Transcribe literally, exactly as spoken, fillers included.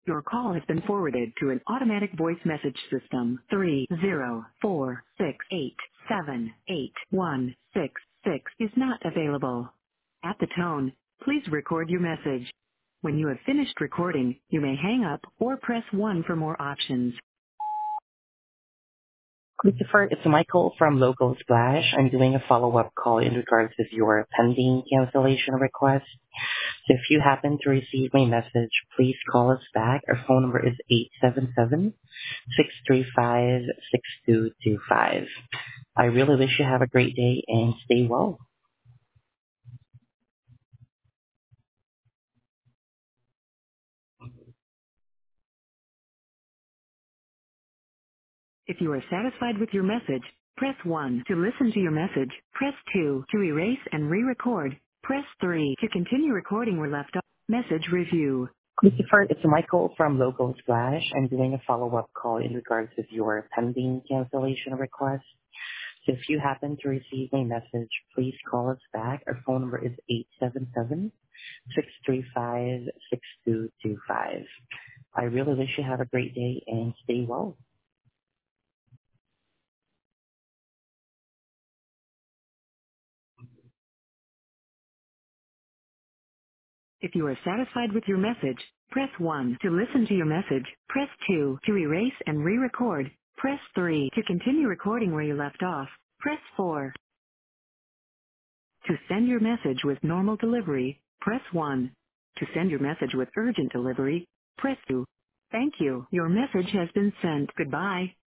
Your call has been forwarded to an automatic voice message system. Three zero four six eight seven eight one six six is not available. At the tone, please record your message. When you have finished recording, you may hang up or press one for more options. Christopher, it's Michael from Local Splash. I'm doing a follow-up call in regards to your pending cancellation request. So if you happen to receive my message, please call us back. Our phone number is eight seven seven, six three five, six two two five. I really wish you have a great day and stay well. If you are satisfied with your message, press one. To listen to your message, press two. To erase and re-record, press three. To continue recording where left off, message review. Christopher, it's Michael from Local Splash. I'm doing a follow-up call in regards to your pending cancellation request. So if you happen to receive my message, please call us back. Our phone number is eight seven seven, six three five, six two two five. I really wish you have a great day and stay well. If you are satisfied with your message, press one. To listen to your message, press two. To erase and re-record, press three. To continue recording where you left off, press four. To send your message with normal delivery, press one. To send your message with urgent delivery, press two. Thank you. Your message has been sent. Goodbye.